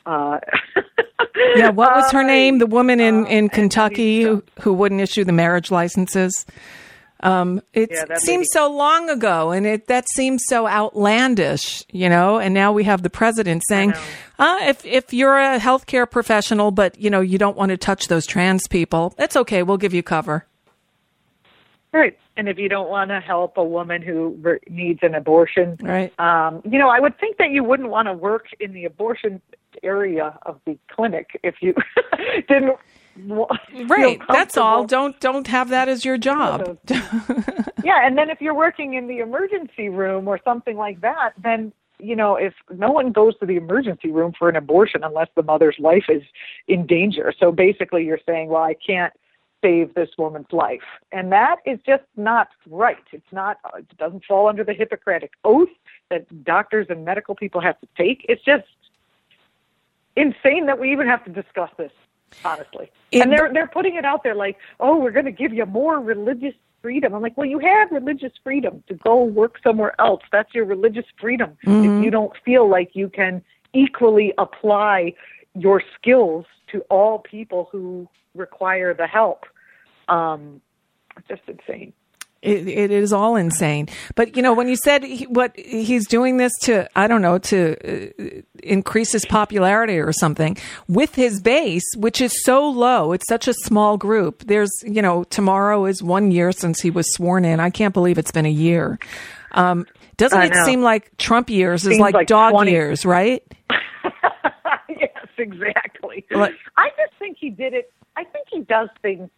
What was her name? The woman in Kentucky who wouldn't issue the marriage licenses. It seems so long ago, and that seems so outlandish, and now we have the president saying, if you're a healthcare professional, but, you don't want to touch those trans people, it's okay. We'll give you cover. Right. And if you don't want to help a woman who needs an abortion, right. I would think that you wouldn't want to work in the abortion area of the clinic if you didn't. Right. That's all. Don't have that as your job. Yeah. And then if you're working in the emergency room or something like that, then, if no one goes to the emergency room for an abortion unless the mother's life is in danger. So basically you're saying, well, I can't save this woman's life. And that is just not right. It doesn't fall under the Hippocratic oath that doctors and medical people have to take. It's just insane that we even have to discuss this, honestly. And they're putting it out there like, oh, we're going to give you more religious freedom. I'm like, well, you have religious freedom to go work somewhere else. That's your religious freedom. If you don't feel like you can equally apply your skills to all people who require the help. It's just insane. It is all insane. But, when you said he's doing this to, I don't know, to increase his popularity or something with his base, which is so low. It's such a small group. There's, tomorrow is 1 year since he was sworn in. I can't believe it's been a year. Doesn't it seem like Trump years is like dog 20 years, right? Yes, exactly. I just think he did it. I think he does things,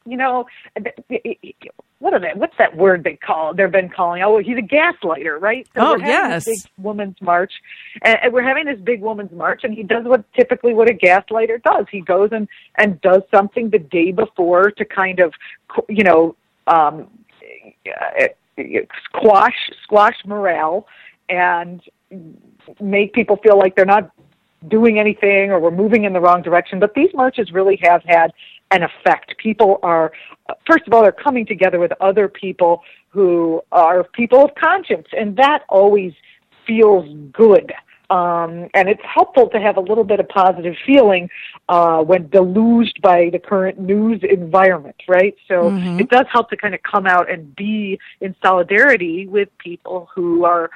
what's that word they've been calling? Oh, he's a gaslighter, right? So we're having this big women's march, and we're having this big women's march, and he does typically what a gaslighter does. He goes and does something the day before to kind of, squash morale and make people feel like they're not doing anything or we're moving in the wrong direction. But these marches really have had an effect. People are, first of all, they're coming together with other people who are people of conscience, and that always feels good. And it's helpful to have a little bit of positive feeling when deluged by the current news environment, right? So it does help to kind of come out and be in solidarity with people who are,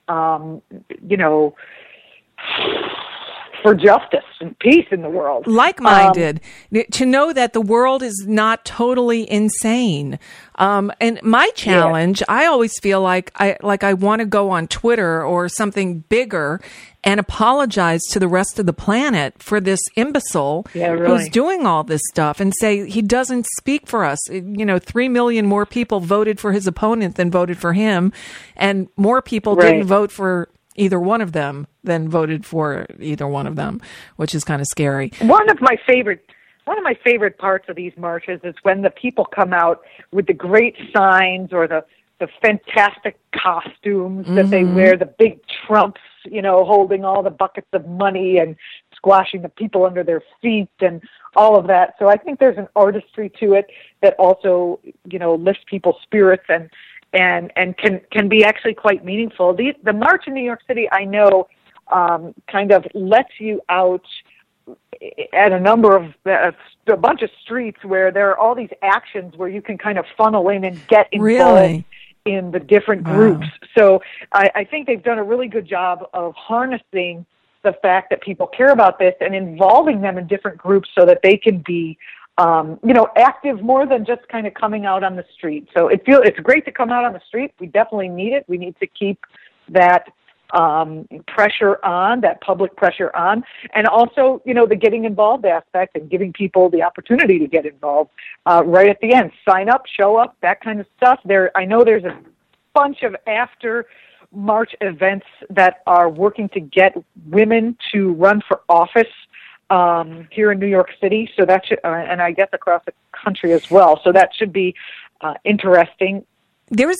for justice and peace in the world. Like-minded. To know that the world is not totally insane. And my challenge, I always feel like I want to go on Twitter or something bigger and apologize to the rest of the planet for this imbecile who's doing all this stuff and say he doesn't speak for us. 3 million more people voted for his opponent than voted for him, and more people didn't vote for either one of them than voted for either one of them, which is kind of scary. One of my favorite parts of these marches is when the people come out with the great signs or the fantastic costumes that they wear, the big trumps, holding all the buckets of money and squashing the people under their feet and all of that. So I think there's an artistry to it that also, lifts people's spirits and can be actually quite meaningful. The march in New York City, I know, kind of lets you out at a bunch of streets where there are all these actions where you can kind of funnel in and get involved in the different groups. So I think they've done a really good job of harnessing the fact that people care about this and involving them in different groups so that they can be active more than just kind of coming out on the street. So it's great to come out on the street. We definitely need it. We need to keep that pressure on, that public pressure on, and also, the getting involved aspect and giving people the opportunity to get involved right at the end. Sign up, show up, that kind of stuff. I know there's a bunch of after March events that are working to get women to run for office here in New York City, so that should, and I guess across the country as well. So that should be interesting. There's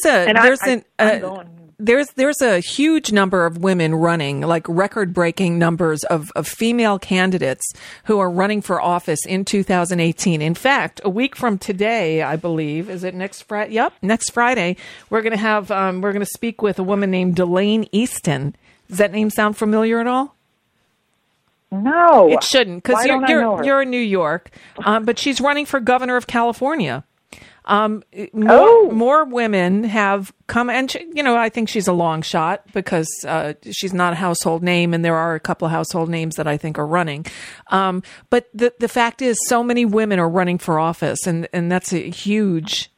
a huge number of women running, like record-breaking numbers of female candidates who are running for office in 2018. In fact, a week from today, I believe, is it next Friday? Yep, next Friday, we're going to speak with a woman named Delane Easton. Does that name sound familiar at all? No, it shouldn't, because you're in New York, but she's running for governor of California. More women have come, and I think she's a long shot because she's not a household name, and there are a couple of household names that I think are running. But the fact is, so many women are running for office, and that's a huge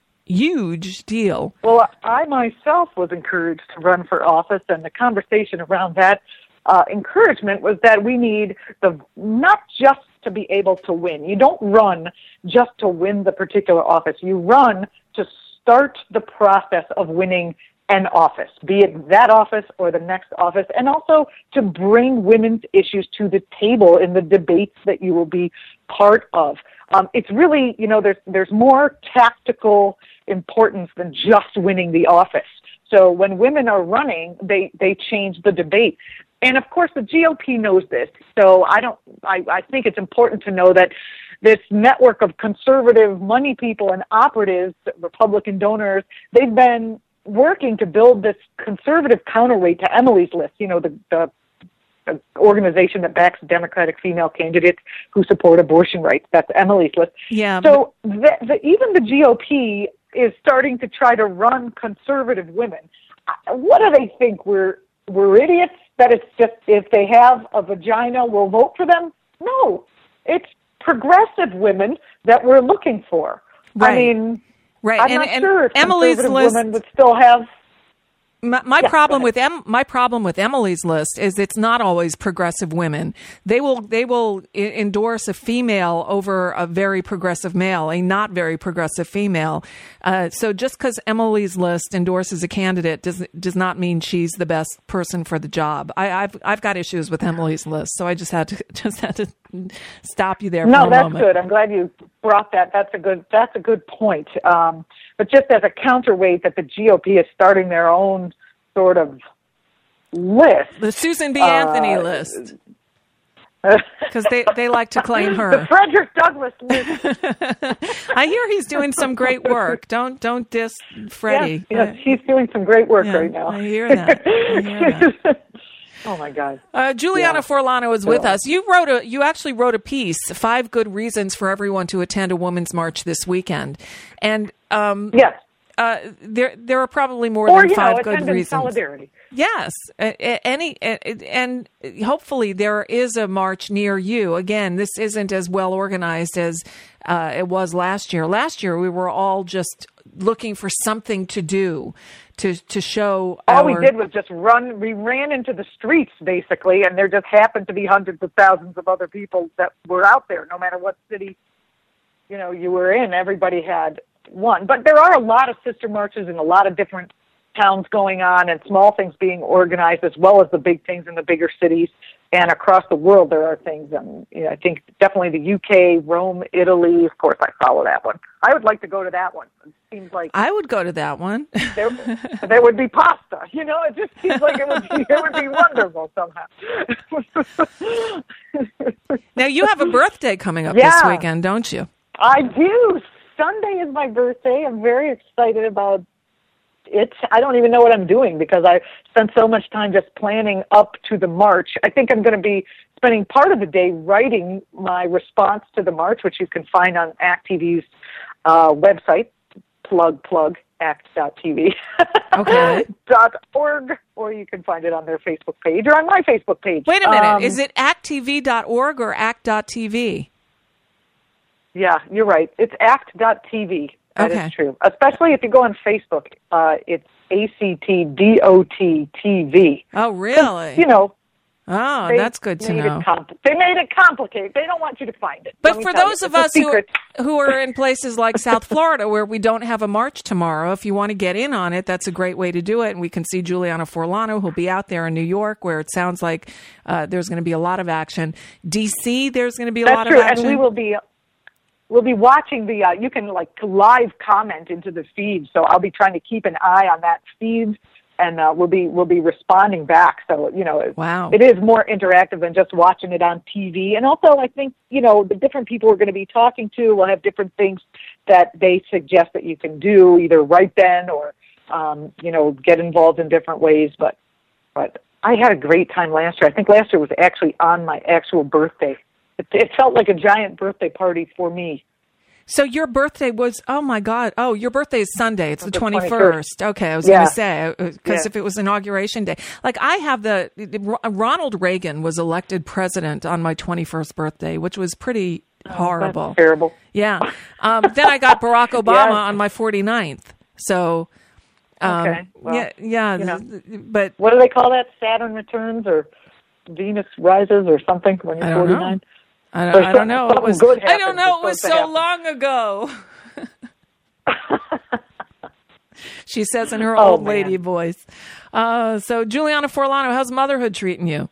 deal. Well, I myself was encouraged to run for office, and the conversation around that encouragement was that we need not just to be able to win. You don't run just to win the particular office. You run to start the process of winning an office, be it that office or the next office, and also to bring women's issues to the table in the debates that you will be part of. It's really, there's more tactical importance than just winning the office. So when women are running, they change the debate. And of course, the GOP knows this. So I think it's important to know that this network of conservative money people and operatives, Republican donors, they've been working to build this conservative counterweight to Emily's List, the organization that backs Democratic female candidates who support abortion rights. That's Emily's List. Yeah. So even the GOP is starting to try to run conservative women. What do they think? We're idiots? That it's just if they have a vagina, we'll vote for them? No, it's progressive women that we're looking for. Right. I mean, right. I'm not sure if Emily's conservative List women would still have. My problem with Emily's List is it's not always progressive women. They will endorse a female over a very progressive male, a not very progressive female. So just because Emily's List endorses a candidate does not mean she's the best person for the job. I've got issues with Emily's List, so I just had to stop you there. No, for a that's moment. good. I'm glad you brought that. That's a good point. But just as a counterweight, that the GOP is starting their own sort of list, the Susan B. Anthony list, because they like to claim her. The Frederick Douglass list. I hear he's doing some great work. Don't diss Freddie. Yes, he's doing some great work right now. I hear that. Oh my God. Juliana Forlano is with us. You actually wrote a piece, 5 Good Reasons for Everyone to Attend a Women's March this weekend. And yes. There are probably more than 5 good reasons. Solidarity. Yes, and hopefully there is a march near you. Again, this isn't as well organized as it was last year. Last year we were all just looking for something to do to show. All we did was just run. We ran into the streets basically, and there just happened to be hundreds of thousands of other people that were out there. No matter what city you were in, everybody had one. But there are a lot of sister marches in a lot of different towns going on, and small things being organized as well as the big things in the bigger cities. And across the world there are things. I think definitely the UK, Rome, Italy. Of course, I follow that one. I would like to go to that one. It seems like I would go to that one. there would be pasta. It just seems like it would be wonderful somehow. Now you have a birthday coming up this weekend, don't you? I do. Sunday is my birthday. I'm very excited about it. I don't even know what I'm doing because I spent so much time just planning up to the march. I think I'm going to be spending part of the day writing my response to the march, which you can find on ACT TV's website, plug, act.tv. Okay. .org, or you can find it on their Facebook page or on my Facebook page. Wait a minute. Is it acttv.org or act.tv? Yeah, you're right. It's act.tv. That is true. Especially if you go on Facebook, it's ACTDOT-TV. Oh, really? Oh, that's good to know. They made it complicated. They don't want you to find it. But for those of us who are in places like South Florida where we don't have a march tomorrow, if you want to get in on it, that's a great way to do it. And we can see Juliana Forlano, who'll be out there in New York, where it sounds like there's going to be a lot of action. D.C., there's going to be a lot of action. And we'll be watching you can live comment into the feed. So I'll be trying to keep an eye on that feed, and we'll be responding back. So, wow. It is more interactive than just watching it on TV. And also I think, the different people we're going to be talking to will have different things that they suggest that you can do either right then or, get involved in different ways. But I had a great time last year. I think last year was actually on my actual birthday. It felt like a giant birthday party for me. So your birthday was, oh my God. Oh, your birthday is Sunday. It's the 21st. 21st. Okay. I was Yeah. going to say, because Yeah. if it was Inauguration Day, like I have Ronald Reagan was elected president on my 21st birthday, which was pretty horrible. That's terrible. Yeah. Then I got Barack Obama Yes. on my 49th. So, Okay. Well, yeah. But what do they call that? Saturn returns or Venus rises or something when you're I don't 49? know. I don't know. It was. Good I don't know. It was happens. so long ago. She says in her Oh, old man. lady voice. So, Juliana Forlano, how's motherhood treating you?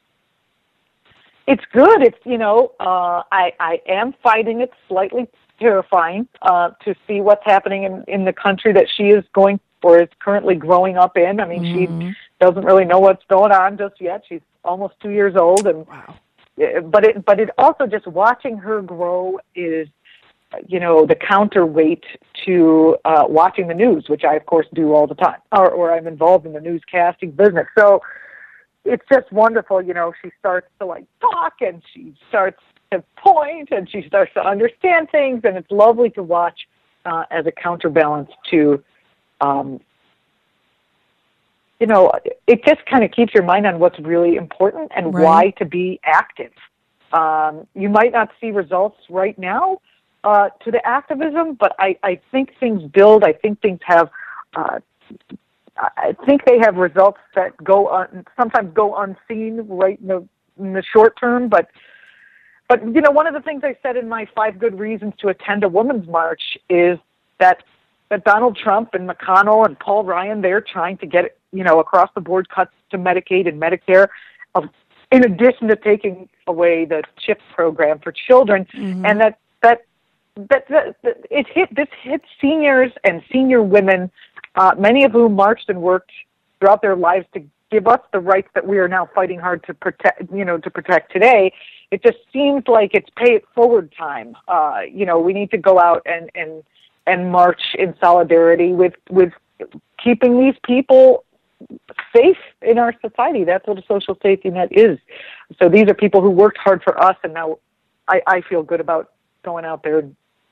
It's good. It's, I am finding it slightly terrifying to see what's happening in the country that she is going or is currently growing up in. I mean, she doesn't really know what's going on just yet. She's almost 2 years old, and but it also just watching her grow is, the counterweight to watching the news, which I of course do all the time, or I'm involved in the newscasting business. So it's just wonderful. She starts to talk, and she starts to point, and she starts to understand things, and it's lovely to watch as a counterbalance to. It just kind of keeps your mind on what's really important and why to be active. You might not see results right now to the activism, but I think things build. I think things have. I think they have results that sometimes go unseen right in the short term. But one of the things I said in my 5 good reasons to attend a women's march is that Donald Trump and McConnell and Paul Ryan, they're trying to get across the board cuts to Medicaid and Medicare, in addition to taking away the CHIP program for children, and that this hit seniors and senior women, many of whom marched and worked throughout their lives to give us the rights that we are now fighting hard to protect today. It just seems like it's pay it forward time. We need to go out and march in solidarity with keeping these people safe in our society. That's what a social safety net is. So these are people who worked hard for us, and now I feel good about going out there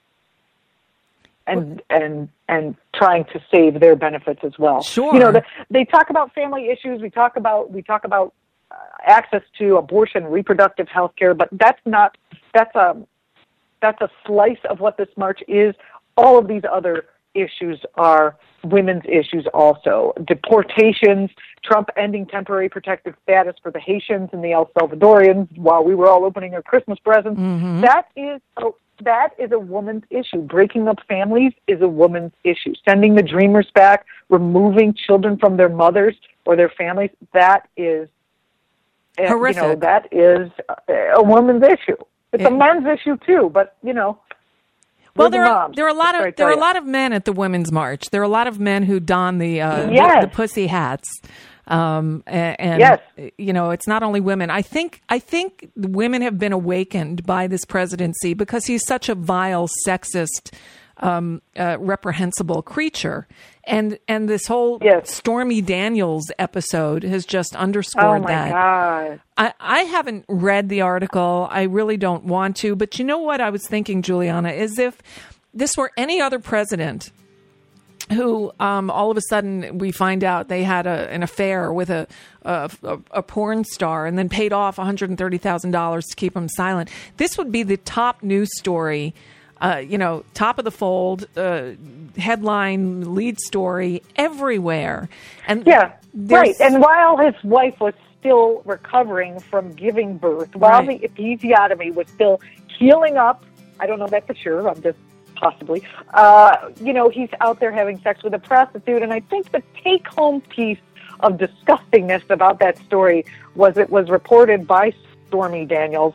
and trying to save their benefits as well. Sure. They talk about family issues. We talk about access to abortion, reproductive health care, but that's a slice of what this march is. All of these other issues are women's issues also. Deportations, Trump ending temporary protective status for the Haitians and the El Salvadorians while we were all opening our Christmas presents. That is a woman's issue. Breaking up families is a woman's issue. Sending the Dreamers back, removing children from their mothers or their families, that is horrific. That is a woman's issue. It's a men's issue too, but Well, there are a lot of men at the Women's March. There are a lot of men who don the pussy hats, and yes. It's not only women. I think women have been awakened by this presidency because he's such a vile, sexist, reprehensible creature, and this whole Stormy Daniels episode has just underscored that. God. I haven't read the article. I really don't want to. But you know what I was thinking, Juliana, is if this were any other president who all of a sudden we find out they had an affair with a porn star and then paid off $130,000 to keep him silent, this would be the top news story, top of the fold, headline, lead story everywhere. And right. And while his wife was still recovering from giving birth, while the episiotomy was still healing up, I don't know that for sure, I'm just possibly, he's out there having sex with a prostitute. And I think the take-home piece of disgustingness about that story was it was reported by Stormy Daniels,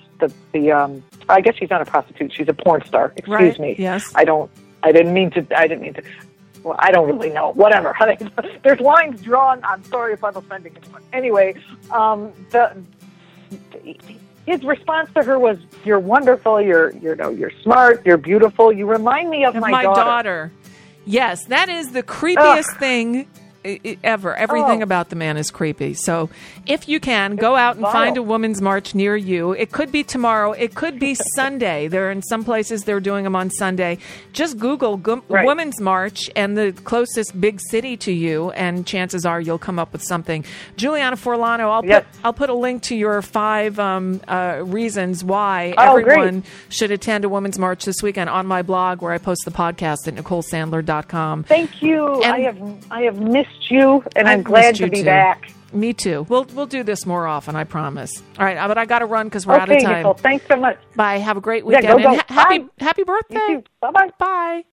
I guess she's not a prostitute, she's a porn star. Excuse me. Yes. I didn't mean to. Well, I don't really know. Whatever. There's lines drawn. I'm sorry if I'm offending anyone. Anyway, his response to her was, "You're wonderful. You're smart. You're beautiful. You remind me of my daughter." Yes, that is the creepiest thing ever. Everything about the man is creepy. So if you can, go out and find a women's march near you. It could be tomorrow. It could be Sunday. They're in some places they're doing them on Sunday. Just Google women's march and the closest big city to you, and chances are you'll come up with something. Juliana Forlano, I'll put a link to your 5 reasons why everyone should attend a women's march this weekend on my blog, where I post the podcast at NicoleSandler.com. Thank you. And I have missed you, and I'm glad to be back. Me too. We'll do this more often, I promise. All right, but I got to run because we're out of time. Nicole, thanks so much. Bye. Have a great weekend. Yeah, go. And happy birthday. Bye-bye. Bye.